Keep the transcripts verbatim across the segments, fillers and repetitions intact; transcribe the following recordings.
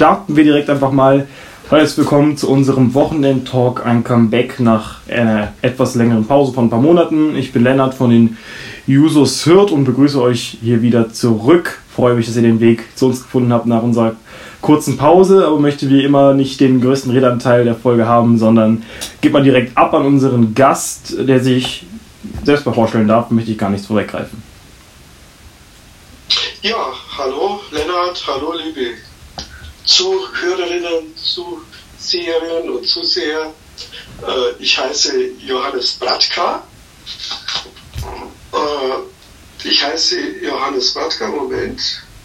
starten wir direkt einfach mal. Herzlich willkommen zu unserem Wochenend-Talk, ein Comeback nach einer etwas längeren Pause von ein paar Monaten. Ich bin Lennart von den Jusos Hürth und begrüße euch hier wieder zurück. Freue mich, dass ihr den Weg zu uns gefunden habt nach unserer kurzen Pause, aber möchte wie immer nicht den größten Redeanteil der Folge haben, sondern geht mal direkt ab an unseren Gast, der sich selbst mal vorstellen darf, möchte ich gar nichts vorweggreifen. Ja, hallo Lennart, hallo liebe Zuhörerinnen, Zuseherinnen und Zuseher. Äh, ich heiße Johannes Bratka. Äh, ich heiße Johannes Bratka, Moment.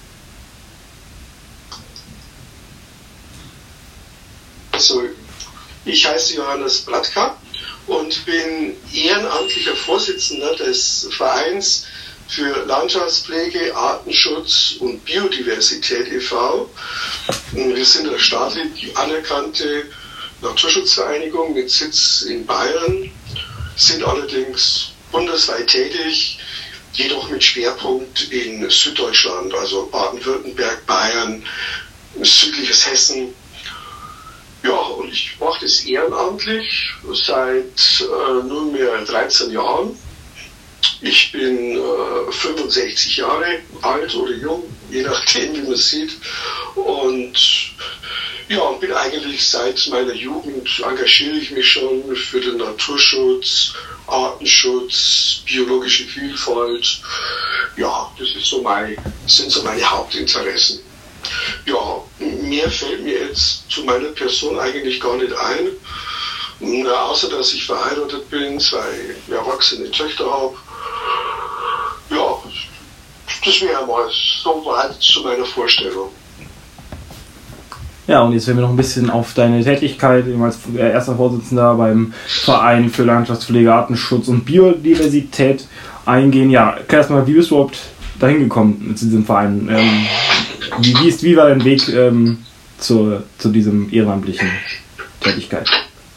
Also, ich heiße Johannes Bratka und bin ehrenamtlicher Vorsitzender des Vereins für Landschaftspflege, Artenschutz und Biodiversität e V Wir sind eine staatlich anerkannte Naturschutzvereinigung mit Sitz in Bayern, sind allerdings bundesweit tätig, jedoch mit Schwerpunkt in Süddeutschland, also Baden-Württemberg, Bayern, südliches Hessen. Ja, und ich mache das ehrenamtlich seit äh, nunmehr dreizehn Jahren. Ich bin äh, fünfundsechzig Jahre alt oder jung, je nachdem, wie man sieht. Und ja, und bin eigentlich seit meiner Jugend, engagiere ich mich schon für den Naturschutz, Artenschutz, biologische Vielfalt. Ja, das ist so mein, sind so meine Hauptinteressen. Ja, mehr fällt mir jetzt zu meiner Person eigentlich gar nicht ein. Na, außer dass ich verheiratet bin, zwei erwachsene Töchter habe. Ja, das wäre mal so weit zu meiner Vorstellung. Ja, und jetzt werden wir noch ein bisschen auf deine Tätigkeit als erster Vorsitzender beim Verein für Landschaftspflege, Artenschutz und Biodiversität eingehen. Ja, erklär erst mal, wie bist du überhaupt dahin gekommen zu diesem Verein? Ähm, wie, wie, ist, wie war dein Weg ähm, zu, zu diesem ehrenamtlichen Tätigkeit?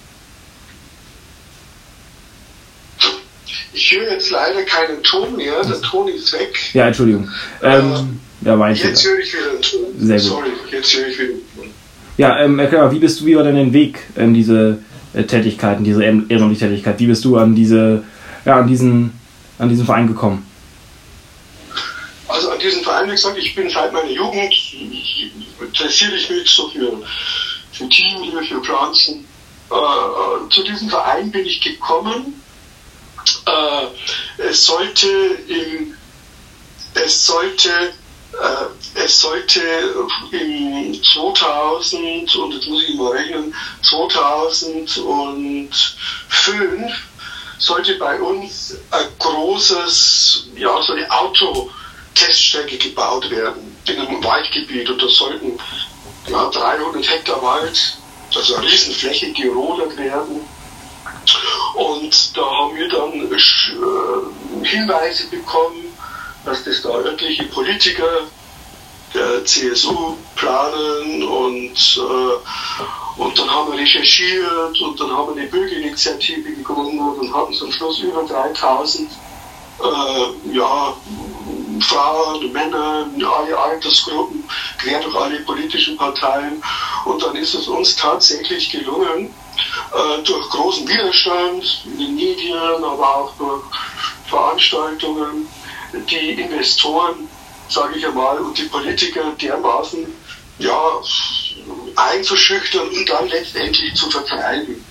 Ich höre jetzt leider keinen Ton mehr, der Ton ist weg. Ja, Entschuldigung. Ähm, äh, ja, war jetzt höre ich wieder einen Ton. Sehr gut. Sorry, jetzt höre ich wieder einen Ton. Ja, ähm, erklär mal, wie bist du, wie war dein Weg, ähm, diese äh, Tätigkeiten, diese ehrenamtliche Tätigkeit, wie bist du an diese, ja, an diesen, an diesen Verein gekommen? Also an diesen Verein, wie gesagt, ich bin seit meiner Jugend, interessiere ich mich so für, für Tiere, für Pflanzen. Äh, zu diesem Verein bin ich gekommen. Äh, es sollte im, es sollte, äh, es sollte im zweitausend, und jetzt muss ich mal rechnen, zweitausendfünf sollte bei uns ein großes, ja, so eine Autoteststrecke gebaut werden in einem Waldgebiet, und da sollten ja, dreihundert Hektar Wald, also eine Riesenfläche, gerodert werden. Und da haben wir dann äh, Hinweise bekommen, dass das da örtliche Politiker der C S U planen, und, äh, und dann haben wir recherchiert und dann haben wir eine Bürgerinitiative gegründet und hatten zum Schluss über dreitausend äh, ja, Frauen, Männer, alle Altersgruppen, quer durch alle politischen Parteien, und dann ist es uns tatsächlich gelungen, äh, durch großen Widerstand in den Medien, aber auch durch Veranstaltungen, die Investoren, sage ich einmal, und die Politiker dermaßen ja, einzuschüchtern und dann letztendlich zu vertreiben.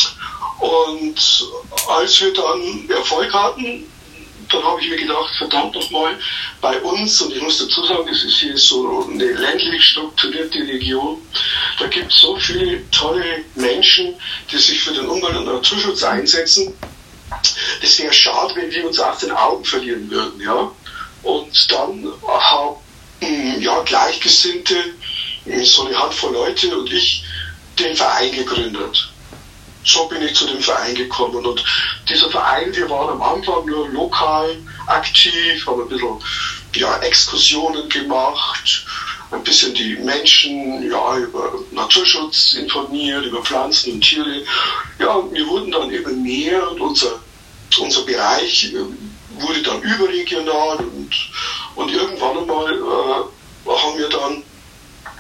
Und als wir dann Erfolg hatten, dann habe ich mir gedacht, verdammt nochmal, bei uns, und ich muss dazu sagen, das ist hier so eine ländlich strukturierte Region, da gibt es so viele tolle Menschen, die sich für den Umwelt- und Naturschutz einsetzen. Das wäre schade, wenn wir uns aus den Augen verlieren würden, ja. Und dann haben ja, Gleichgesinnte, so eine Handvoll Leute und ich, den Verein gegründet. So bin ich zu dem Verein gekommen, und dieser Verein, wir waren am Anfang nur lokal aktiv, haben ein bisschen ja, Exkursionen gemacht, ein bisschen die Menschen ja, über Naturschutz informiert, über Pflanzen und Tiere. Ja, und wir wurden dann immer mehr, und unser, unser Bereich wurde dann überregional, und, und irgendwann einmal äh, haben wir dann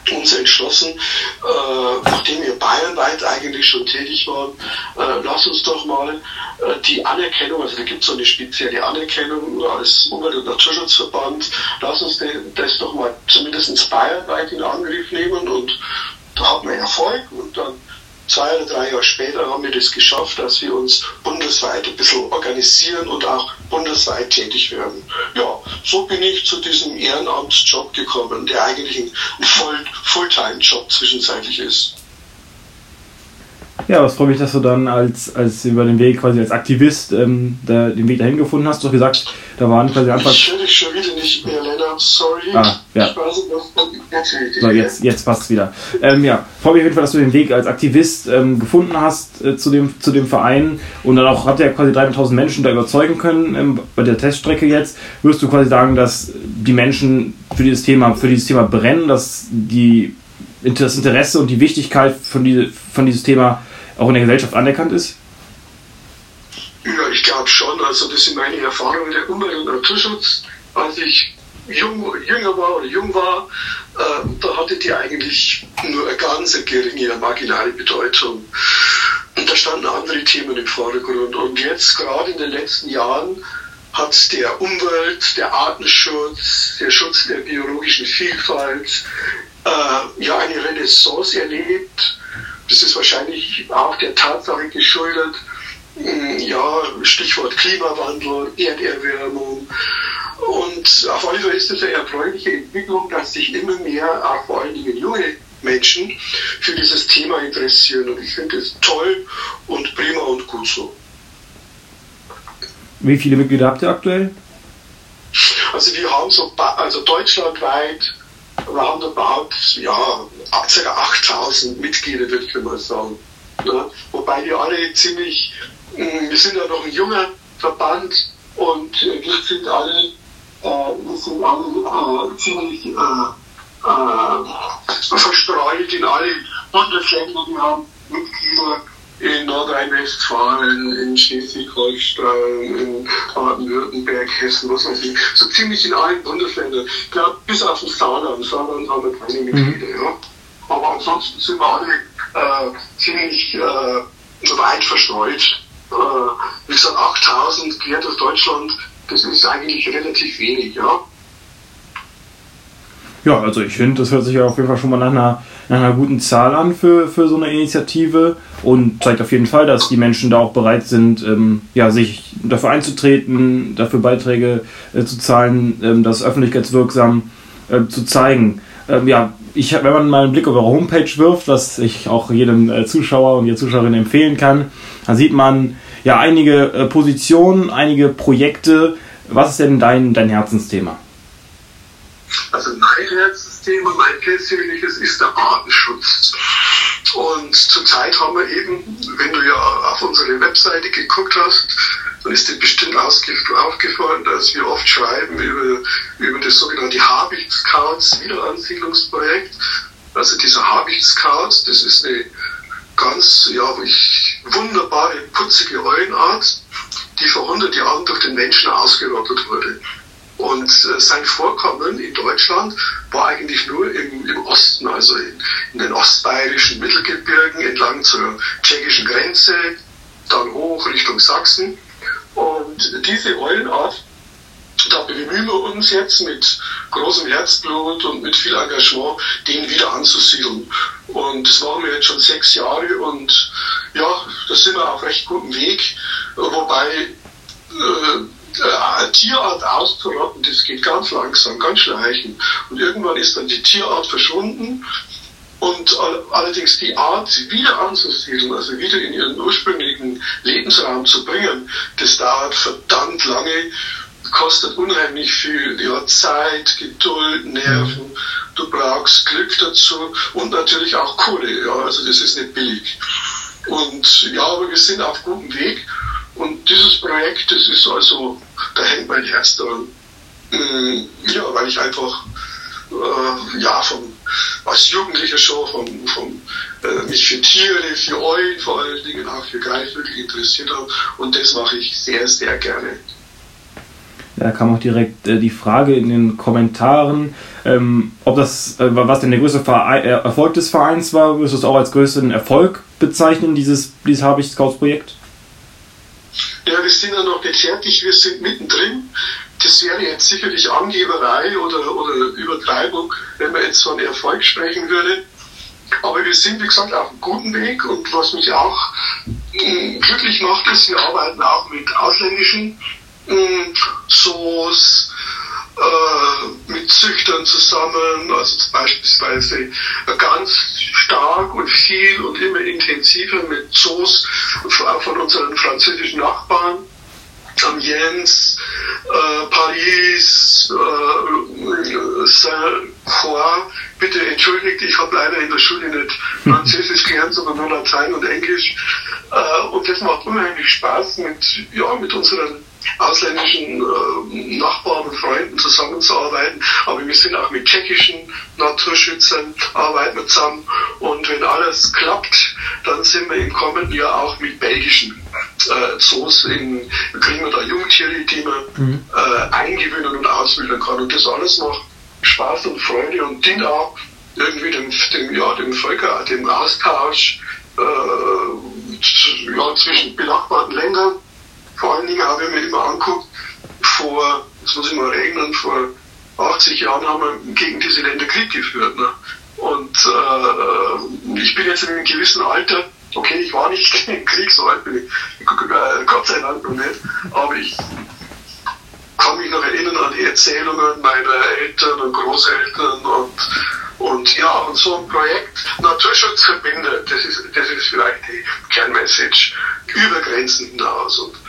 uns entschlossen, äh, nachdem wir bayernweit eigentlich schon tätig waren, äh, lass uns doch mal äh, die Anerkennung, also da gibt es so eine spezielle Anerkennung als Umwelt- und Naturschutzverband, lass uns de, das doch mal zumindest bayernweit in Angriff nehmen, und da hatten wir Erfolg, und dann zwei oder drei Jahre später haben wir das geschafft, dass wir uns bundesweit ein bisschen organisieren und auch bundesweit tätig werden. Ja, so bin ich zu diesem Ehrenamtsjob gekommen, der eigentlich ein Voll- Fulltime-Job zwischenzeitlich ist. Ja, was freut mich, dass du dann als, als über den Weg quasi als Aktivist ähm, da, den Weg dahin gefunden hast. Du hast gesagt, da waren quasi Anfang... Ich höre dich schon wieder nicht mehr, Lennart, sorry. Ah, ja. Ich weiß nicht, was jetzt richtig So, jetzt, jetzt passt es wieder. Ähm, ja, freut mich auf jeden Fall, dass du den Weg als Aktivist ähm, gefunden hast äh, zu, dem, zu dem Verein, und dann auch habt ihr quasi dreitausend Menschen da überzeugen können ähm, bei der Teststrecke jetzt. Würdest du quasi sagen, dass die Menschen für dieses Thema, für dieses Thema brennen, dass die, das Interesse und die Wichtigkeit von, diese, von dieses Thema auch in der Gesellschaft anerkannt ist? Ja, ich glaube schon. Also das sind meine Erfahrungen der Umwelt- und Naturschutz. Als ich jung, jünger war oder jung war, äh, da hatte die eigentlich nur eine ganz geringe, marginale Bedeutung. Und da standen andere Themen im Vordergrund. Und jetzt, gerade in den letzten Jahren, hat der Umwelt, der Artenschutz, der Schutz der biologischen Vielfalt äh, ja eine Renaissance erlebt. Das ist wahrscheinlich auch der Tatsache geschuldet, ja, Stichwort Klimawandel, Erderwärmung. Und auf alle Fälle ist es eine erfreuliche Entwicklung, dass sich immer mehr, auch vor allen Dingen junge Menschen, für dieses Thema interessieren. Und ich finde es toll und prima und gut so. Wie viele Mitglieder habt ihr aktuell? Also wir haben so, also deutschlandweit roundabout, ja, ca. achttausend Mitglieder, würde ich mal sagen. Ja, wobei wir alle ziemlich, wir sind ja noch ein junger Verband, und wir sind alle, äh, wir sind alle äh, ziemlich äh, äh, verstreut in alle Bundesländer. Wir haben Mitglieder in Nordrhein-Westfalen, in Schleswig-Holstein, in Baden-Württemberg, Hessen, was weiß ich, so ziemlich in allen Bundesländern. Ich glaube, bis auf den Saarland. Saarland haben wir keine Mitglieder, mhm. ja. Aber ansonsten sind wir alle äh, ziemlich äh, weit verstreut. Äh, wie gesagt, achttausend quer durch Deutschland, das ist eigentlich relativ wenig, ja. Ja, also ich finde, das hört sich ja auf jeden Fall schon mal nach einer, nach einer guten Zahl an für, für so eine Initiative, und zeigt auf jeden Fall, dass die Menschen da auch bereit sind, ähm, ja, sich dafür einzutreten, dafür Beiträge äh, zu zahlen, ähm, das öffentlichkeitswirksam äh, zu zeigen. Ähm, ja, ich, wenn man mal einen Blick auf eure Homepage wirft, was ich auch jedem äh, Zuschauer und jeder Zuschauerin empfehlen kann, dann sieht man ja einige äh, Positionen, einige Projekte. Was ist denn dein, dein Herzensthema? Also mein Herzensthema, mein persönliches, ist der Artenschutz. Und zurzeit haben wir eben, wenn du ja auf unsere Webseite geguckt hast, dann ist dir bestimmt aufgefallen, dass wir oft schreiben über, über das sogenannte Habicht-Scouts Wiederansiedlungsprojekt. Also dieser Habicht-Scout, das ist eine ganz ja, wunderbare, putzige Eulenart, die vor hundert Jahren durch den Menschen ausgerottet wurde. Und äh, sein Vorkommen in Deutschland war eigentlich nur im, im Osten, also in, in den ostbayerischen Mittelgebirgen entlang zur tschechischen Grenze, dann hoch Richtung Sachsen. Und diese Eulenart, da bemühen wir uns jetzt mit großem Herzblut und mit viel Engagement, den wieder anzusiedeln. Und das machen wir jetzt schon sechs Jahre, und ja, da sind wir auf recht gutem Weg, wobei äh, eine Tierart auszurotten, das geht ganz langsam, ganz schleichend. Und irgendwann ist dann die Tierart verschwunden, und allerdings die Art wieder anzusiedeln, also wieder in ihren ursprünglichen Lebensraum zu bringen, das dauert verdammt lange, kostet unheimlich viel ja, Zeit, Geduld, Nerven. Du brauchst Glück dazu und natürlich auch Kohle. Ja, also das ist nicht billig. Und ja, aber wir sind auf gutem Weg. Und dieses Projekt, das ist also, da hängt mein Herz dran. Ja, weil ich einfach, äh, ja, vom, als Jugendlicher schon vom, vom, äh, mich für Tiere, für Eulen vor allen Dingen auch für Greifvögel interessiert habe. Und das mache ich sehr, sehr gerne. Da kam auch direkt äh, die Frage in den Kommentaren, ähm, ob das, äh, was denn der größte Verein, äh, Erfolg des Vereins war. Würdest du es auch als größten Erfolg bezeichnen, dieses, dieses Habicht-Scouts-Projekt? Ja, wir sind ja noch nicht fertig, wir sind mittendrin. Das wäre jetzt sicherlich Angeberei oder, oder Übertreibung, wenn man jetzt von Erfolg sprechen würde. Aber wir sind, wie gesagt, auf einem guten Weg, und was mich auch mh, glücklich macht, ist, wir arbeiten auch mit ausländischen mh, Zoos, äh, mit Züchtern zusammen, also beispielsweise ganz stark und viel und immer intensiver mit Zoos von unseren französischen Nachbarn. Amiens, äh, Paris, äh, Saint-Croix. Bitte entschuldigt, ich habe leider in der Schule nicht Französisch gelernt, sondern nur Latein und Englisch. Äh, und das macht unheimlich Spaß, mit, ja, mit unseren ausländischen äh, Nachbarn und Freunden zusammenzuarbeiten. Aber wir sind auch mit tschechischen Naturschützern, arbeiten wir zusammen. Und wenn alles klappt, dann sind wir im kommenden Jahr auch mit belgischen äh, Zoos, in, kriegen wir da Jungtiere, die man mhm. äh, eingewöhnen und ausbilden kann. Und das alles macht Spaß und Freude und dient auch irgendwie dem, dem, ja, dem Völker, dem Austausch äh, ja, zwischen benachbarten Ländern. Vor allen Dingen habe ich mir immer angeguckt, vor, das muss ich mal rechnen, vor achtzig Jahren haben wir gegen diese Länder Krieg geführt. Ne? Und äh, ich bin jetzt in einem gewissen Alter, okay, ich war nicht im Krieg, so alt bin ich, Gott sei Dank noch nicht, aber ich kann mich noch erinnern an die Erzählungen meiner Eltern und Großeltern und, und ja, und so ein Projekt Naturschutz verbindet, das ist, das ist vielleicht die Kernmessage über Grenzen hinaus. Und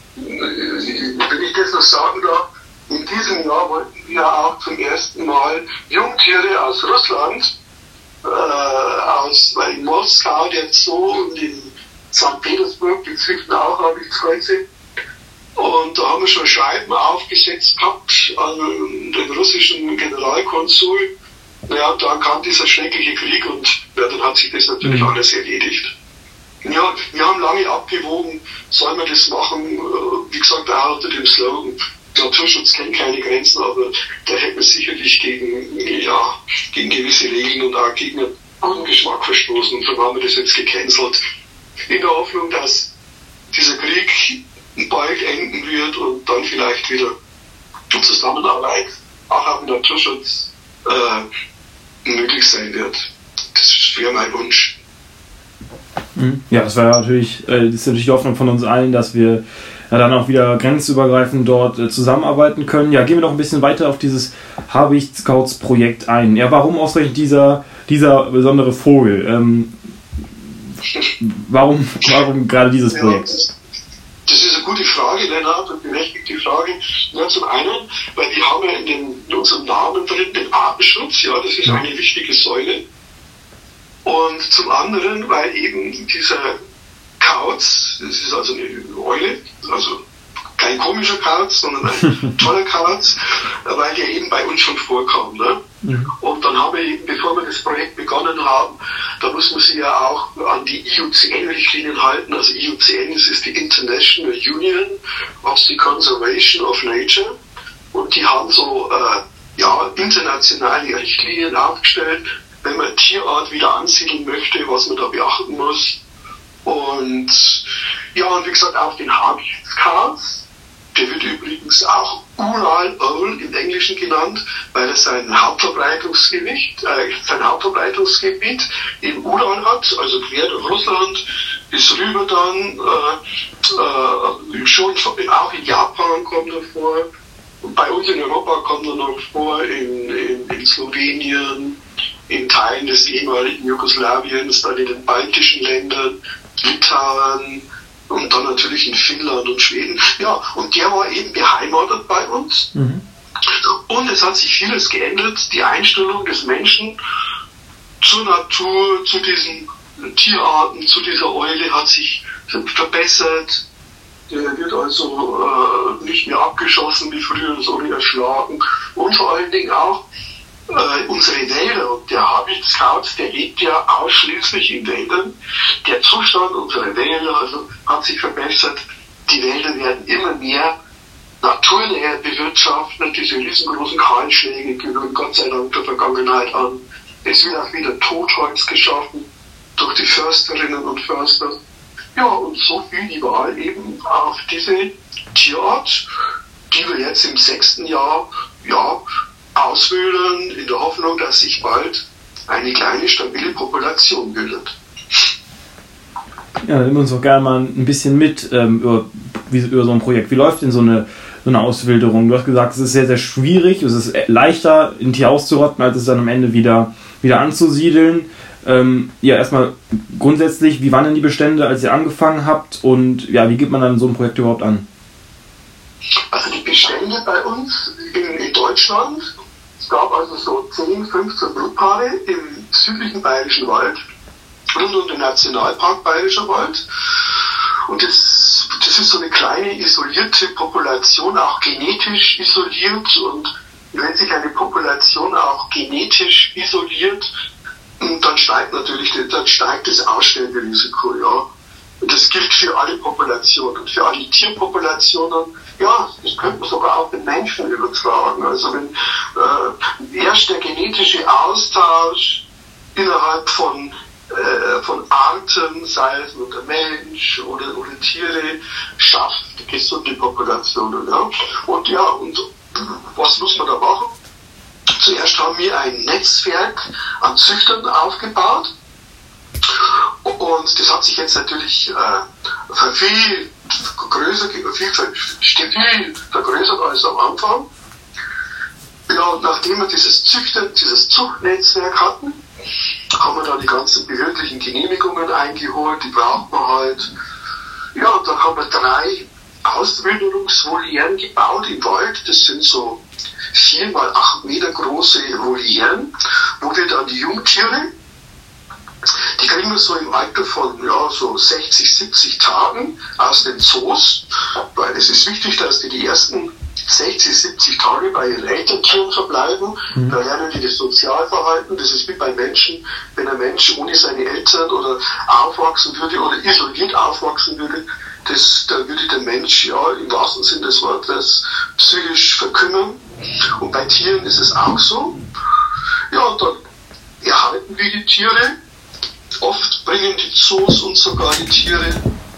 wenn ich das noch sagen darf, in diesem Jahr wollten wir auch zum ersten Mal Jungtiere aus Russland, äh, aus, weil in Moskau der Zoo und in Sankt Petersburg, die züchten auch Habichtskreuze. Und da haben wir schon Schreiben aufgesetzt gehabt an den russischen Generalkonsul. Naja, und dann kam dieser schreckliche Krieg und ja, dann hat sich das natürlich mhm. alles erledigt. Ja, wir haben lange abgewogen, soll man das machen, wie gesagt, auch unter dem Slogan, Naturschutz kennt keine Grenzen, aber da hätten wir sicherlich gegen, ja, gegen gewisse Regeln und auch gegen einen guten Geschmack verstoßen. Und darum haben wir das jetzt gecancelt, in der Hoffnung, dass dieser Krieg bald enden wird und dann vielleicht wieder die Zusammenarbeit auch auf dem Naturschutz äh, möglich sein wird. Das wäre mein Wunsch. Ja, das war natürlich, äh, das ist natürlich die Hoffnung von uns allen, dass wir ja, dann auch wieder grenzübergreifend dort äh, zusammenarbeiten können. Ja, gehen wir noch ein bisschen weiter auf dieses Habicht-Scouts-Projekt ein. Ja, warum ausgerechnet dieser, dieser besondere Vogel? Ähm, warum, warum gerade dieses Projekt? Ja, das, das ist eine gute Frage, Lennart, und berechtigte Frage. Ja, zum einen, weil wir haben ja in, den, in unserem Namen drin den Artenschutz, ja, das ist ja. eine wichtige Säule. Und zum anderen, weil eben dieser Kauz, das ist also eine Eule, also kein komischer Kauz, sondern ein toller Kauz, weil der eben bei uns schon vorkam. Ne? Mhm. Und dann haben wir eben, bevor wir das Projekt begonnen haben, da muss man sich ja auch an die I U C N-Richtlinien halten. Also I U C N, das ist die International Union of the Conservation of Nature. Und die haben so äh, ja, internationale Richtlinien aufgestellt, wenn man Tierart wieder ansiedeln möchte, was man da beachten muss. Und ja, und wie gesagt, auch den Habichtskauz, der wird übrigens auch Ural Owl im Englischen genannt, weil er sein Hauptverbreitungsgebiet, äh, sein Hauptverbreitungsgebiet im Ural hat, also quer durch Russland bis rüber dann, äh, äh, schon auch in Japan kommt er vor, bei uns in Europa kommt er noch vor, in, in, in Slowenien, in Teilen des ehemaligen Jugoslawiens, dann in den baltischen Ländern, Litauen und dann natürlich in Finnland und Schweden. Ja, und der war eben beheimatet bei uns. Mhm. Und es hat sich vieles geändert. Die Einstellung des Menschen zur Natur, zu diesen Tierarten, zu dieser Eule hat sich verbessert. Der wird also äh, nicht mehr abgeschossen wie früher, sondern erschlagen. Und vor allen Dingen auch Äh, unsere Wälder, und der Habichtskauz, der lebt ja ausschließlich in Wäldern. Der Zustand unserer Wälder also, hat sich verbessert. Die Wälder werden immer mehr naturnäher bewirtschaftet. Diese riesengroßen Kahlschläge gehören Gott sei Dank der Vergangenheit an. Es wird auch wieder Totholz geschaffen durch die Försterinnen und Förster. Ja, und so fiel die Wahl eben auf diese Tierart, die wir jetzt im sechsten Jahr ja, auswählen, in der Hoffnung, dass sich bald eine kleine, stabile Population bildet. Ja, dann nehmen wir uns auch gerne mal ein bisschen mit ähm, über, wie, über so ein Projekt. Wie läuft denn so eine, so eine Auswilderung? Du hast gesagt, es ist sehr, sehr schwierig, es ist leichter, ein Tier auszurotten, als es dann am Ende wieder, wieder anzusiedeln. Ähm, ja, erstmal grundsätzlich, wie waren denn die Bestände, als ihr angefangen habt, und ja, wie geht man dann so ein Projekt überhaupt an? Also die Bestände bei uns in, in Deutschland, es gab also so zehn, fünfzehn Brutpaare im südlichen Bayerischen Wald, rund um den Nationalpark Bayerischer Wald. Und das, das ist so eine kleine isolierte Population, auch genetisch isoliert. Und wenn sich eine Population auch genetisch isoliert, dann steigt natürlich dann steigt das Aussterberisiko, ja. Und das gilt für alle Populationen, für alle Tierpopulationen. Ja, das könnte man sogar auch den Menschen übertragen. Also wenn äh, erst der genetische Austausch innerhalb von äh, von Arten, sei es nur der Mensch oder, oder Tiere, schafft gesunde Populationen. Ja. Und ja, und was muss man da machen? Zuerst haben wir ein Netzwerk an Züchtern aufgebaut. Und das hat sich jetzt natürlich äh, viel größer, viel, viel vergrößert als am Anfang. Ja, und nachdem wir dieses Züchter, dieses Zuchtnetzwerk hatten, haben wir dann die ganzen behördlichen Genehmigungen eingeholt, die braucht man halt. Ja, und dann haben wir drei Auswilderungsvolieren gebaut im Wald. Das sind so vier mal acht Meter große Volieren, wo wir dann die Jungtiere, die kriegen wir so im Alter von ja, so sechzig, siebzig Tagen aus den Zoos, weil es ist wichtig, dass die die ersten sechzig, siebzig Tage bei ihren Elterntieren verbleiben. Mhm. Da lernen die das Sozialverhalten. Das ist wie bei Menschen, wenn ein Mensch ohne seine Eltern oder aufwachsen würde oder isoliert aufwachsen würde, das, da würde der Mensch ja im wahrsten Sinne des Wortes psychisch verkümmern. Und bei Tieren ist es auch so. Ja, und dann erhalten wir die Tiere. Oft bringen die Zoos uns sogar die Tiere.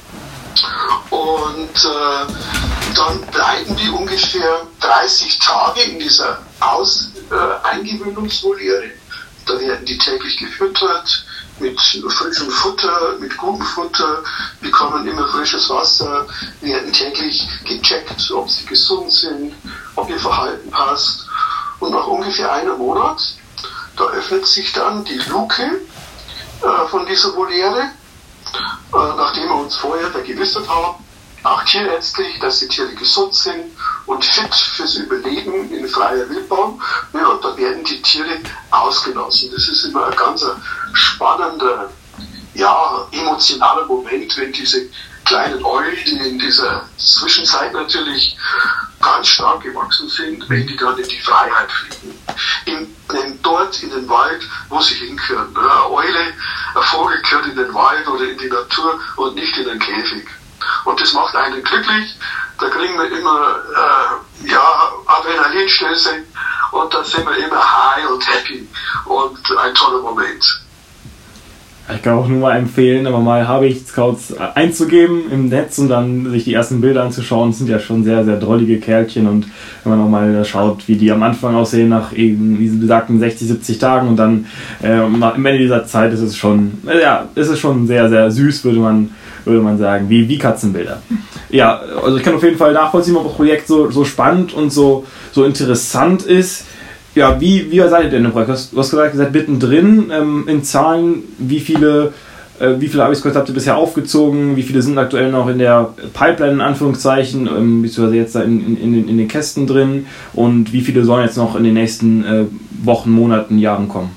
Und äh, dann bleiben die ungefähr dreißig Tage in dieser Aus, äh, Eingewöhnungsvoliere. Da werden die täglich gefüttert mit frischem Futter, mit gutem Futter, bekommen immer frisches Wasser, werden täglich gecheckt, ob sie gesund sind, ob ihr Verhalten passt. Und nach ungefähr einem Monat, da öffnet sich dann die Luke äh, von dieser Voliere, äh, nachdem wir uns vorher vergewissert haben, auch tierärztlich, dass die Tiere gesund sind und fit fürs Überleben in freier Wildbahn. Ja, und da werden die Tiere ausgelassen. Das ist immer ein ganz spannender, ja, emotionaler Moment, wenn diese kleinen Eulen, die in dieser Zwischenzeit natürlich ganz stark gewachsen sind, wenn die dann in die Freiheit fliegen. In, in, dort in den Wald, wo sie hingehören. Eine Eule, ein Vogel gehört in den Wald oder in die Natur und nicht in den Käfig. Und das macht einen glücklich. Da kriegen wir immer äh, ja, Adrenalinstöße und dann sind wir immer high und happy und ein toller Moment. Ich kann auch nur mal empfehlen, aber mal Habichtscouts einzugeben im Netz und dann sich die ersten Bilder anzuschauen. Das sind ja schon sehr, sehr drollige Kerlchen, und wenn man nochmal schaut, wie die am Anfang aussehen nach eben diesen besagten sechzig, siebzig Tagen und dann äh, am Ende dieser Zeit ist es schon, äh, ja, ist es schon sehr, sehr süß, würde man, würde man sagen, wie, wie Katzenbilder. Ja, also ich kann auf jeden Fall nachvollziehen, ob das Projekt so, so spannend und so, so interessant ist. Ja, wie, wie seid ihr denn im Projekt? Du hast gesagt, ihr seid mittendrin ähm, in Zahlen. Wie viele, äh, wie viele Arbeitskräfte habt ihr bisher aufgezogen? Wie viele sind aktuell noch in der Pipeline, in Anführungszeichen, ähm, beziehungsweise jetzt da in, in, in, in den Kästen drin? Und wie viele sollen jetzt noch in den nächsten äh, Wochen, Monaten, Jahren kommen?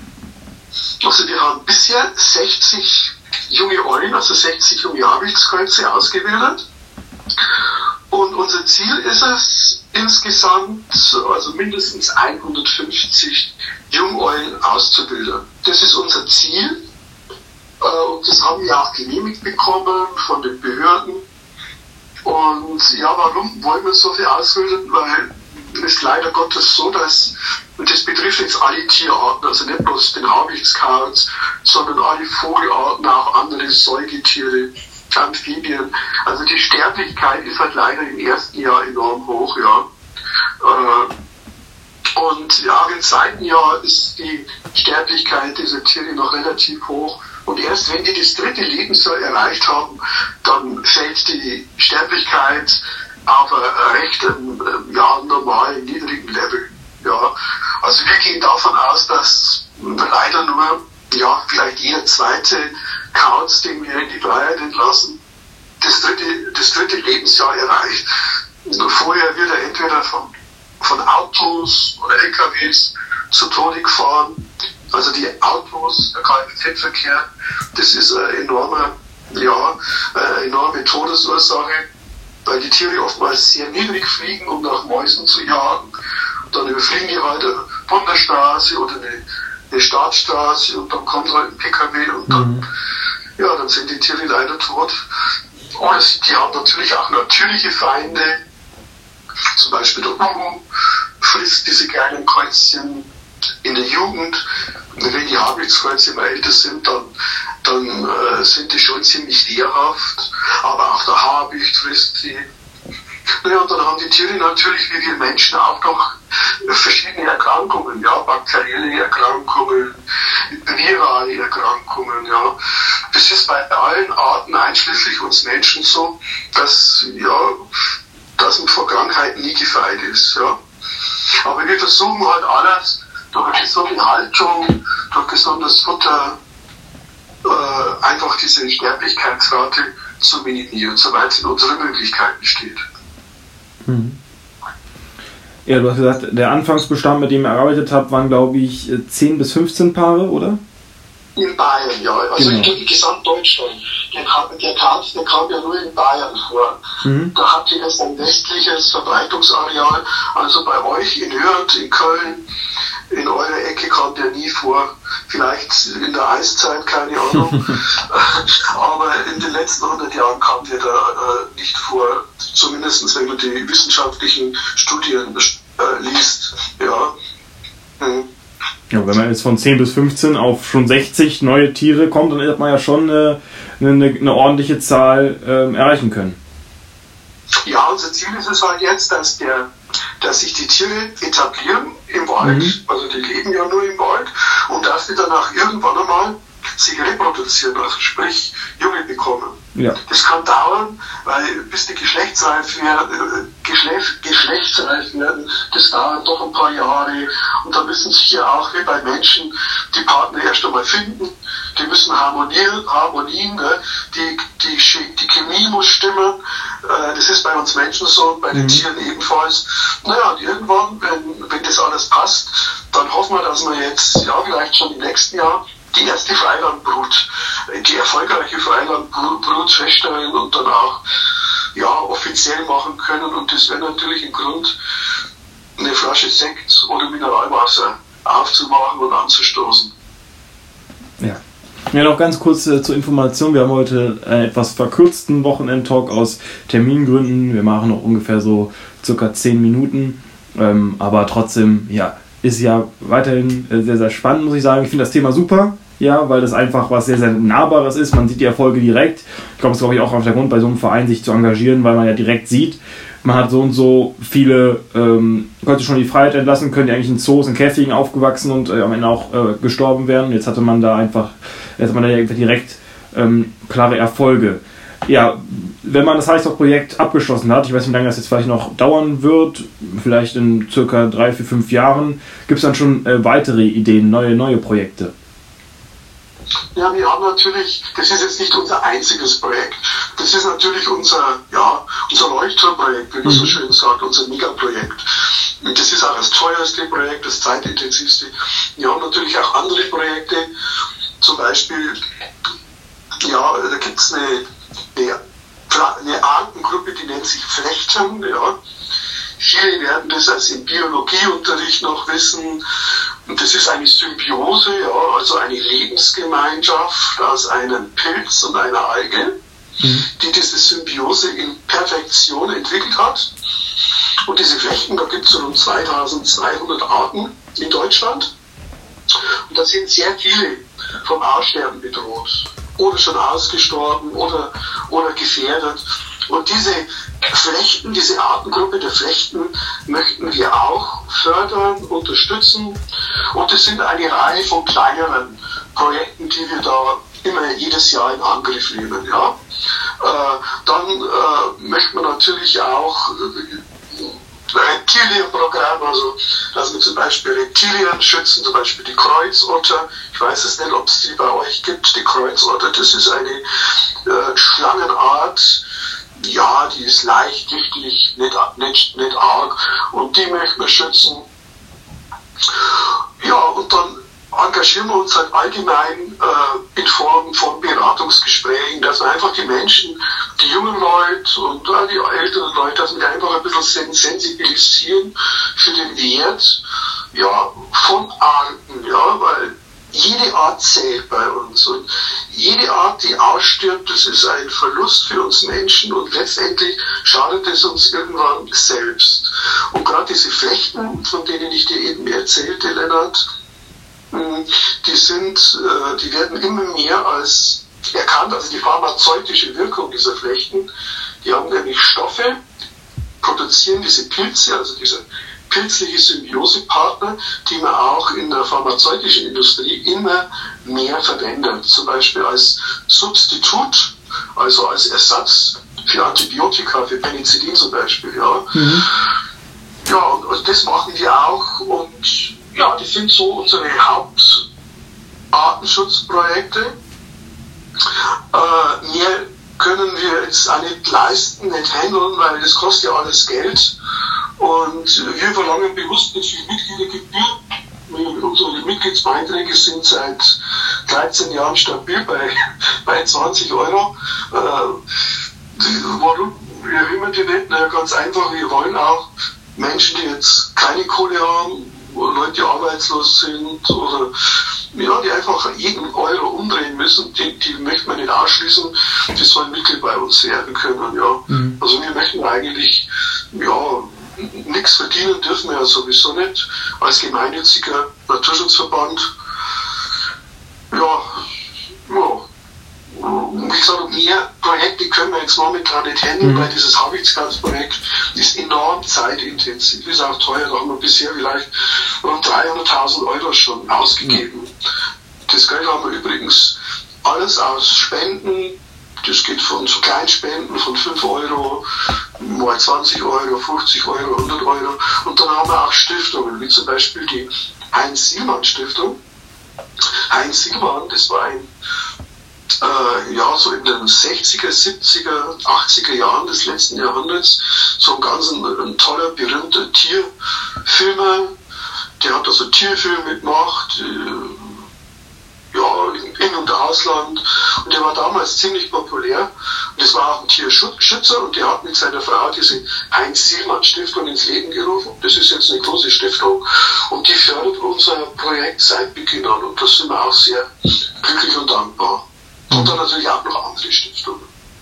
Also wir haben bisher sechzig junge Eulen, also sechzig junge Habichtskreuze ausgebildet. Und unser Ziel ist es, insgesamt also mindestens hundertfünfzig Jungeulen auszubilden. Das ist unser Ziel. Und das haben wir auch genehmigt bekommen von den Behörden. Und ja, warum wollen wir so viel ausbilden? Weil es ist leider Gottes so, dass, und das betrifft jetzt alle Tierarten, also nicht bloß den Habichtskauz, sondern alle Vogelarten, auch andere Säugetiere, Amphibien. Also die Sterblichkeit ist halt leider im ersten Jahr enorm hoch, ja. Und ja, im zweiten Jahr ist die Sterblichkeit dieser Tiere noch relativ hoch. Und erst wenn die das dritte Lebensjahr erreicht haben, dann fällt die Sterblichkeit auf einem recht ja, normalen, niedrigen Level. Ja. Also wir gehen davon aus, dass leider nur ja, vielleicht jeder zweite Kauz, den wir in die Freiheit entlassen, das dritte, das dritte Lebensjahr erreicht. Vorher wird er entweder von, von Autos oder L K Ws zu Tode gefahren. Also die Autos, der Kfz-Verkehr, das ist eine enorme, ja, eine enorme Todesursache, weil die Tiere oftmals sehr niedrig fliegen, um nach Mäusen zu jagen. Dann überfliegen die halt eine Bundesstraße oder eine, eine Staatsstraße und dann kommt halt ein P K W und dann, mhm. ja, dann sind die Tiere leider tot. Und die haben natürlich auch natürliche Feinde, zum Beispiel der Uhu frisst diese kleinen Käuzchen in der Jugend. Und wenn die Habichtskreuze immer älter sind, dann, dann äh, sind die schon ziemlich wehrhaft. Aber auch der Habicht frisst sie. Naja, und dann haben die Tiere natürlich, wie wir Menschen, auch noch verschiedene Erkrankungen, ja, bakterielle Erkrankungen, virale Erkrankungen, ja. Das ist bei allen Arten, einschließlich uns Menschen, so, dass, ja, dass man vor Krankheiten nie gefeit ist, ja. Aber wir versuchen halt alles, durch eine gesunde Haltung, durch gesundes Futter, äh, einfach diese Sterblichkeitsrate zu minimieren, soweit es in unseren Möglichkeiten steht. Hm. Ja, du hast gesagt, der Anfangsbestand, mit dem ihr erarbeitet habt, waren, glaube ich, zehn bis fünfzehn Paare, oder? In Bayern, ja. Also genau. In Gesamtdeutschland. Der kam, der, kam, der kam ja nur in Bayern vor. Mhm. Da habt ihr erst ein westliches Verbreitungsareal. Also bei euch in Hürth, in Köln, in eurer Ecke kam der nie vor. Vielleicht in der Eiszeit, keine Ahnung. Aber in den letzten hundert Jahren kam der da äh, nicht vor. Zumindest wenn man die wissenschaftlichen Studien äh, liest. Ja. Hm. Ja, wenn man jetzt von zehn bis fünfzehn auf schon sechzig neue Tiere kommt, dann hat man ja schon eine, eine, eine ordentliche Zahl ähm, erreichen können. Ja, unser Ziel ist es halt jetzt, dass, der, dass sich die Tiere etablieren im Wald, mhm. also die leben ja nur im Wald, und dass die danach irgendwann einmal sich reproduzieren, also sprich Junge bekommen. Ja. Das kann dauern, weil bis die geschlechtsreif werden, Geschlecht, geschlechtsreif werden, das dauert doch ein paar Jahre, und da müssen sich ja auch wie bei Menschen die Partner erst einmal finden, die müssen harmonieren, harmonien, ne? die, die, die Chemie muss stimmen, das ist bei uns Menschen so, bei den mhm. Tieren ebenfalls. Naja, und irgendwann, wenn, wenn das alles passt, dann hoffen wir, dass wir jetzt, ja, vielleicht schon im nächsten Jahr die erste Freilandbrut, die erfolgreiche Freilandbrut feststellen und dann auch ja, offiziell machen können. Und das wäre natürlich ein Grund, eine Flasche Sekt oder Mineralwasser aufzumachen und anzustoßen. Ja. Ja, noch ganz kurz äh, zur Information. Wir haben heute einen etwas verkürzten Wochenendtalk aus Termingründen. Wir machen noch ungefähr so circa zehn Minuten. Ähm, aber trotzdem, ja, ist ja weiterhin äh, sehr, sehr spannend, muss ich sagen. Ich finde das Thema super. Ja, weil das einfach was sehr, sehr Nahbares ist. Man sieht die Erfolge direkt. Ich glaube, das ist, glaube ich, auch auf der Grund, bei so einem Verein sich zu engagieren, weil man ja direkt sieht, man hat so und so viele, ähm, konnte schon die Freiheit entlassen, können die eigentlich in Zoos, in Käfigen aufgewachsen und äh, am Ende auch äh, gestorben werden. Jetzt hatte man da einfach, jetzt hat man da direkt ähm, klare Erfolge. Ja, wenn man das Heißdorf-Projekt abgeschlossen hat, ich weiß nicht, wie lange das jetzt vielleicht noch dauern wird, vielleicht in circa drei, vier, fünf Jahren, gibt es dann schon äh, weitere Ideen, neue, neue Projekte? Ja, wir haben natürlich, das ist jetzt nicht unser einziges Projekt, das ist natürlich unser, ja, unser Leuchtturmprojekt, wie man mhm. so schön sagt, unser Megaprojekt. Und das ist auch das teuerste Projekt, das zeitintensivste. Wir haben natürlich auch andere Projekte, zum Beispiel, ja, da gibt es eine, eine, eine Artengruppe, die nennt sich Flechten, ja. Viele werden das als im Biologieunterricht noch wissen. Und das ist eine Symbiose, ja, also eine Lebensgemeinschaft aus einem Pilz und einer Alge. mhm. die diese Symbiose in Perfektion entwickelt hat. Und diese Flechten, da gibt es rund zweitausendzweihundert Arten in Deutschland. Und da sind sehr viele vom Aussterben bedroht oder schon ausgestorben oder, oder gefährdet. Und diese Flechten, diese Artengruppe der Flechten möchten wir auch fördern, unterstützen. Und es sind eine Reihe von kleineren Projekten, die wir da immer jedes Jahr in Angriff nehmen. Ja. Äh, dann äh, möchten wir natürlich auch äh, Reptilienprogramm, also dass wir zum Beispiel Reptilien schützen, zum Beispiel die Kreuzotter. Ich weiß es nicht, ob es die bei euch gibt, die Kreuzotter. Das ist eine äh, Schlangenart. Ja, die ist leicht, giftig, nicht, nicht, nicht arg und die möchten wir schützen. Ja, und dann engagieren wir uns halt allgemein äh, in Form von Beratungsgesprächen, dass wir einfach die Menschen, die jungen Leute und äh, die älteren Leute, dass wir einfach ein bisschen sensibilisieren für den Wert ja, von Arten, ja, weil jede Art zählt bei uns und jede Art, die ausstirbt, das ist ein Verlust für uns Menschen und letztendlich schadet es uns irgendwann selbst. Und gerade diese Flechten, von denen ich dir eben erzählte, Lennart, die sind, die werden immer mehr als erkannt, also die pharmazeutische Wirkung dieser Flechten, die haben nämlich Stoffe, produzieren diese Pilze, also diese pilzliche Symbiosepartner, die man auch in der pharmazeutischen Industrie immer mehr verwendet, zum Beispiel als Substitut, also als Ersatz für Antibiotika, für Penicillin zum Beispiel. Ja, mhm. ja und, und das machen wir auch und ja, das sind so unsere Hauptartenschutzprojekte. Äh, mehr können wir jetzt auch nicht leisten, nicht handeln, weil das kostet ja alles Geld. Und wir verlangen bewusst nicht viel Mitgliedergebühr. Unsere Mitgliedsbeiträge sind seit dreizehn Jahren stabil bei, bei zwanzig Euro. Äh, warum erhöhen wir die nicht? Na, ganz einfach, wir wollen auch Menschen, die jetzt keine Kohle haben, oder Leute, die arbeitslos sind oder ja, die einfach jeden Euro umdrehen müssen, die, die möchten wir nicht ausschließen, die sollen Mitglied bei uns werden können. Ja. Mhm. Also wir möchten eigentlich ja, nichts verdienen dürfen wir ja sowieso nicht als gemeinnütziger Naturschutzverband. Ja, ja. Wie gesagt, mehr Projekte können wir jetzt momentan nicht handeln, mhm. weil dieses Habichtsgangsprojekt ist enorm zeitintensiv, ist auch teuer, da haben wir bisher vielleicht rund dreihunderttausend Euro schon ausgegeben. Mhm. Das Geld haben wir übrigens alles aus Spenden, das geht von so Kleinspenden von fünf Euro, mal zwanzig Euro, fünfzig Euro, hundert Euro und dann haben wir auch Stiftungen, wie zum Beispiel die Heinz-Sielmann-Stiftung. Heinz Sielmann, das war ein Äh, ja, so in den sechziger, siebziger, achtziger Jahren des letzten Jahrhunderts, so ein ganz ein, ein toller, berühmter Tierfilmer, der hat also Tierfilme gemacht, äh, ja, im In- und Ausland, und der war damals ziemlich populär, und das war auch ein Tierschützer, und der hat mit seiner Frau diese Heinz-Sielmann-Stiftung ins Leben gerufen. Das ist jetzt eine große Stiftung, und die fördert unser Projekt seit Beginn an, und da sind wir auch sehr glücklich und dankbar. Und dann natürlich auch noch andere Stiftungen.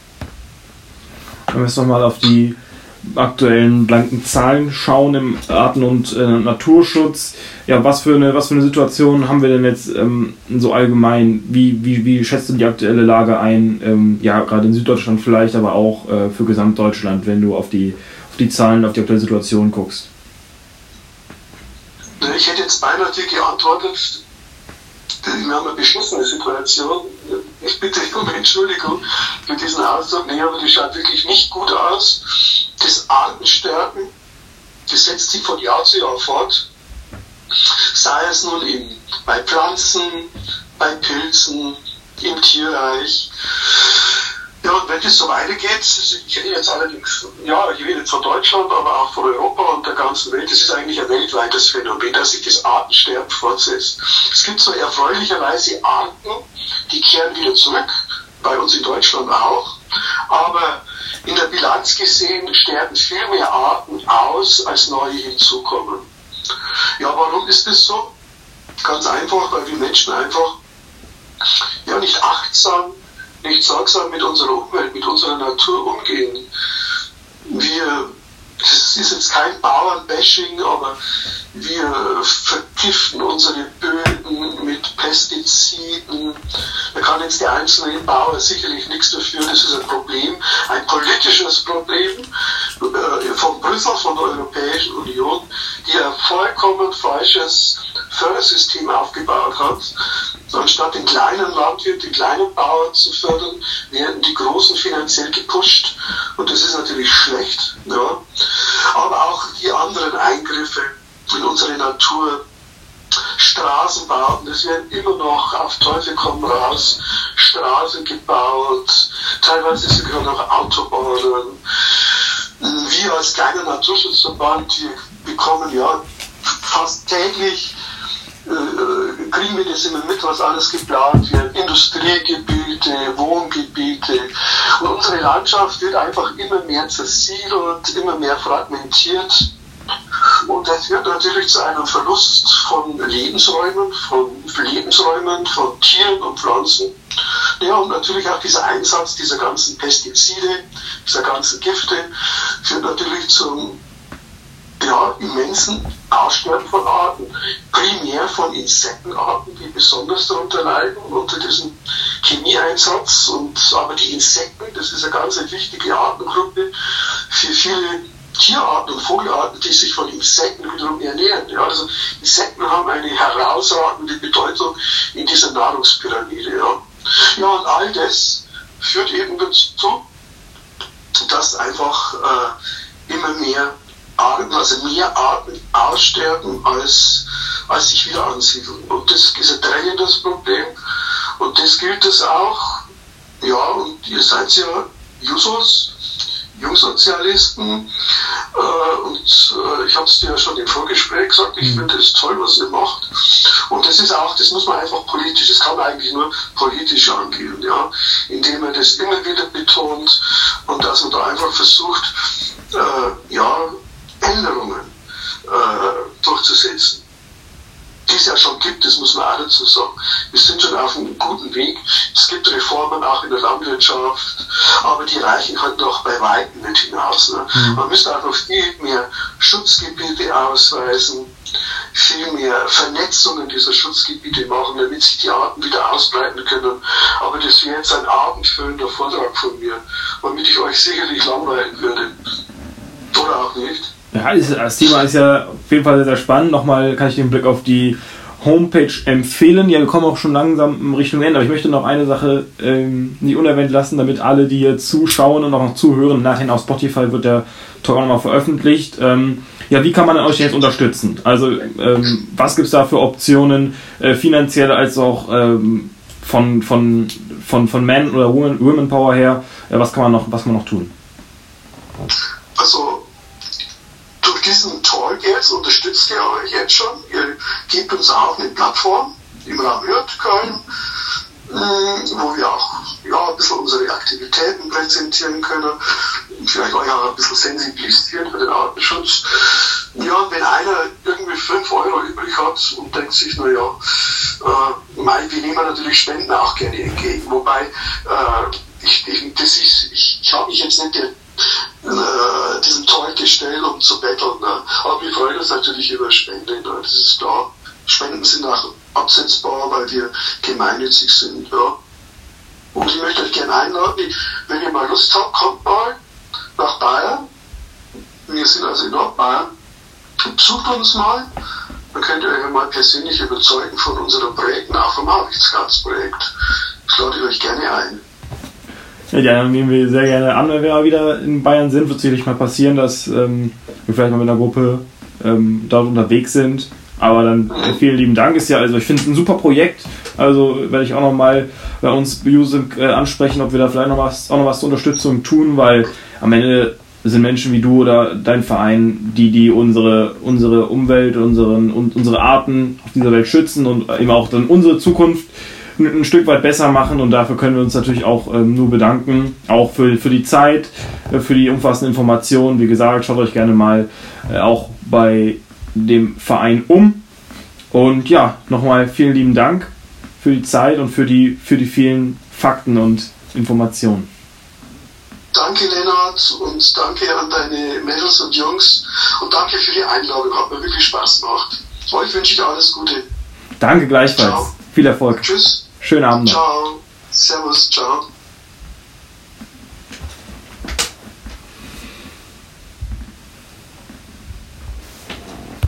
Wenn wir jetzt nochmal auf die aktuellen blanken Zahlen schauen im Arten- und äh, Naturschutz, ja, was für eine was für eine Situation haben wir denn jetzt ähm, so allgemein? Wie, wie, wie schätzt du die aktuelle Lage ein? Ähm, ja, gerade in Süddeutschland vielleicht, aber auch äh, für Gesamtdeutschland, wenn du auf die, auf die Zahlen, auf die aktuelle Situation guckst. Ich hätte jetzt beinahe dir geantwortet, wir haben eine beschissene Situation. Ich bitte um Entschuldigung für diesen Ausdruck. Nee, aber die schaut wirklich nicht gut aus. Das Artensterben, das setzt sich von Jahr zu Jahr fort. Sei es nun in, bei Pflanzen, bei Pilzen, im Tierreich. Ja, und wenn das so weitergeht, ich rede jetzt allerdings, ja, ich rede jetzt von Deutschland, aber auch von Europa und der ganzen Welt, das ist eigentlich ein weltweites Phänomen, dass sich das Artensterben fortsetzt. Es gibt so erfreulicherweise Arten, die kehren wieder zurück, bei uns in Deutschland auch, aber in der Bilanz gesehen sterben viel mehr Arten aus, als neue hinzukommen. Ja, warum ist das so? Ganz einfach, weil die Menschen einfach ja nicht achtsam nicht sorgsam mit unserer Umwelt, mit unserer Natur umgehen. Wir, es ist jetzt kein Bauernbashing, aber wir vergiften unsere Böden mit Pestiziden. Da kann jetzt der einzelne Bauer sicherlich nichts dafür. Das ist ein Problem, ein politisches Problem äh, von Brüssel, von der Europäischen Union, die ein vollkommen falsches Fördersystem aufgebaut hat. Anstatt den kleinen Landwirt, den kleinen Bauern zu fördern, werden die Großen finanziell gepusht. Und das ist natürlich schlecht. Ja. Aber auch die anderen Eingriffe in unsere Natur, Straßenbauten, es werden immer noch auf Teufel komm raus Straßen gebaut, teilweise sogar noch Autobahnen. Wir als kleiner Naturschutzverband, wir bekommen ja fast täglich, äh, kriegen wir das immer mit, was alles geplant wird, Industriegebiete, Wohngebiete. Und unsere Landschaft wird einfach immer mehr zersiedelt, immer mehr fragmentiert. Und das führt natürlich zu einem Verlust von Lebensräumen, von Lebensräumen, von Tieren und Pflanzen. Ja, und natürlich auch dieser Einsatz dieser ganzen Pestizide, dieser ganzen Gifte, führt natürlich zum ja, immensen Aussterben von Arten, primär von Insektenarten, die besonders darunter leiden unter diesem Chemieeinsatz. Und, aber die Insekten, das ist eine ganz wichtige Artengruppe für viele Tierarten und Vogelarten, die sich von Insekten wiederum ernähren. Ja, also Insekten haben eine herausragende Bedeutung in dieser Nahrungspyramide. Ja, ja und all das führt eben dazu, dass einfach äh, immer mehr Arten, also mehr Arten aussterben, als, als sich wieder ansiedeln. Und das ist ein dringendes Problem. Und das gilt es auch, ja, und ihr seid ja Jusos, Jungsozialisten, äh, und äh, ich habe es dir ja schon im Vorgespräch gesagt, ich finde es toll, was ihr macht. Und das ist auch, das muss man einfach politisch, das kann man eigentlich nur politisch angehen, ja, indem man das immer wieder betont und dass man da einfach versucht, äh, ja, Änderungen äh, durchzusetzen, die es ja schon gibt, das muss man auch dazu sagen. Wir sind schon auf einem guten Weg. Es gibt Reformen auch in der Landwirtschaft, aber die reichen halt noch bei weitem nicht hinaus. Ne? Mhm. Man müsste auch noch viel mehr Schutzgebiete ausweisen, viel mehr Vernetzungen dieser Schutzgebiete machen, damit sich die Arten wieder ausbreiten können. Aber das wäre jetzt ein abendfüllender Vortrag von mir, womit ich euch sicherlich langweilen würde. Oder auch nicht. Ja, das Thema ist ja auf jeden Fall sehr, sehr spannend. Nochmal kann ich den Blick auf die Homepage empfehlen. Ja, wir kommen auch schon langsam in Richtung Ende, aber ich möchte noch eine Sache ähm, nicht unerwähnt lassen, damit alle, die hier zuschauen und auch noch zuhören, nachher auf Spotify wird der Talk auch nochmal veröffentlicht. Ähm, ja, wie kann man euch jetzt unterstützen? Also, ähm, was gibt es da für Optionen, äh, finanziell als auch ähm, von, von, von, von Man- oder Women, Women Power her? Äh, was kann man noch, was kann man noch tun? Also, durch diesen Talk jetzt unterstützt ihr euch jetzt schon. Ihr gebt uns auch eine Plattform im Raum Hürth, Köln, wo wir auch ja, ein bisschen unsere Aktivitäten präsentieren können, vielleicht euch auch ein bisschen sensibilisieren für den Artenschutz. Ja, und wenn einer irgendwie fünf Euro übrig hat und denkt sich, naja, äh, wir nehmen natürlich Spenden auch gerne entgegen, wobei äh, ich, ich, das ist, ich, ich habe mich jetzt nicht der Äh, diesen Talk gestellt, um zu betteln. Ne? Aber wir freuen uns natürlich über Spenden, ne? Das ist klar. Spenden sind auch absetzbar, weil wir gemeinnützig sind. Ja. Und ich möchte euch gerne einladen, wenn ihr mal Lust habt, kommt mal nach Bayern. Wir sind also in Nordbayern. Besucht uns mal. Dann könnt ihr euch mal persönlich überzeugen von unseren Projekten, auch vom Aufsichtsratsprojekt. Das lade ich euch gerne ein. Ja, dann nehmen wir sehr gerne an, wenn wir mal wieder in Bayern sind. Wird sicherlich mal passieren, dass ähm, wir vielleicht mal mit einer Gruppe ähm, dort unterwegs sind. Aber dann äh, vielen lieben Dank. Ist ja, also ich finde es ein super Projekt. Also werde ich auch noch mal bei uns bei Using äh, ansprechen, ob wir da vielleicht noch was, auch noch was zur Unterstützung tun, weil am Ende sind Menschen wie du oder dein Verein, die die unsere unsere Umwelt, unseren und unsere Arten auf dieser Welt schützen und eben auch dann unsere Zukunft ein Stück weit besser machen, und dafür können wir uns natürlich auch ähm, nur bedanken, auch für, für die Zeit, äh, für die umfassenden Informationen. Wie gesagt, schaut euch gerne mal äh, auch bei dem Verein um, und ja, nochmal vielen lieben Dank für die Zeit und für die, für die vielen Fakten und Informationen. Danke, Lennart, und danke an deine Mädels und Jungs und danke für die Einladung. Hat mir wirklich Spaß gemacht. Euch wünsche ich alles Gute. Danke gleichfalls. Ciao. Viel Erfolg. Tschüss. Schönen Abend noch. Ciao. Servus. Ciao.